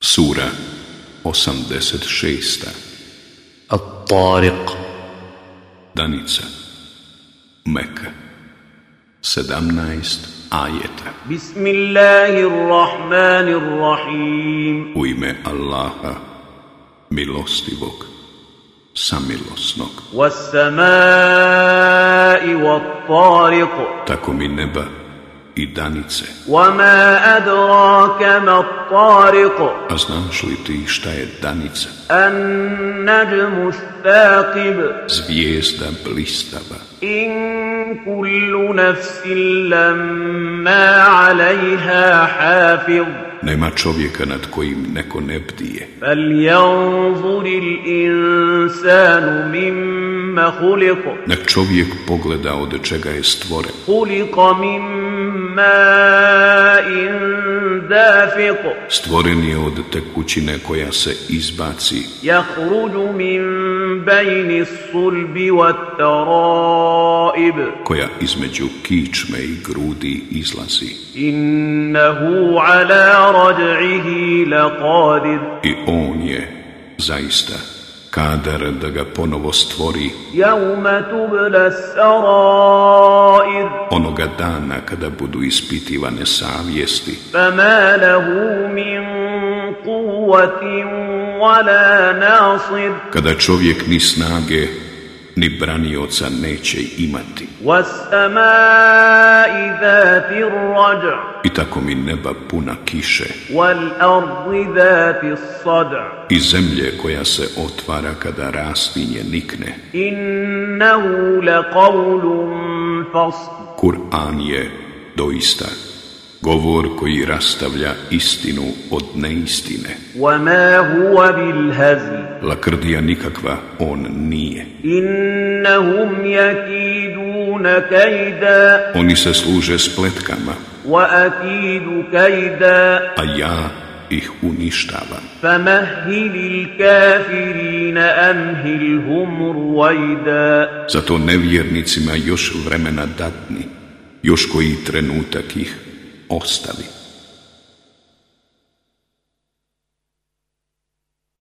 Sura 86. At-Tariq. Danica. Meka. 17 ajeta. Bismillahirrahmanirrahim. U ime Allaha, milostivog, samilosnog. Was-samai wat-tariq. Tako mi neba i danice. Wama adraka mat-tariq. A znaš li ti šta je danica? An-najmu ath-thaqib. Zvijezda blistava. In kullu nafsin lamma 'alayha hafiz. Nema čovjeka nad kojim neko ne bdije. Falyanzuril insanu mimma khuliq. Nek čovjek pogleda od čega je stvoren. Khuliqa min ma'in dafiq. Stvoren je od tekućine koja se izbaci. Yakhruju min bayni as-sulbi wat-tara'ib. Koja između kičme i grudi izlazi. Innahu ala raj'ihi laqadir. I on je zaista kadar da ga ponovo stvori. Yawma tubla as-sarair. Onoga dana kada budu ispitivane savjesti. Fama lahu min quwwatin wala nasir. Kada čovjek ni snage ni branioca neće imati. Was-samai dhati ar-raj'. I tako mi neba puna kiše. Wal-ardi dhati as-sad'. I zemlje koja se otvara kada rastinje nikne. Innahu laqawlun fasl. Kur'an je doista govor koji rastavlja istinu od neistine. Wama huwa bil-hazl. Lakrdija nikakva on nije. Innahum yakiduna kayda. Oni se služe spletkama, Wa akidu kayda. a ja ih uništavam. Famahhilil kafirina amhilhum ruwaida. Zato nevjernicima još vremena datni, još koji trenutak ih ostavi.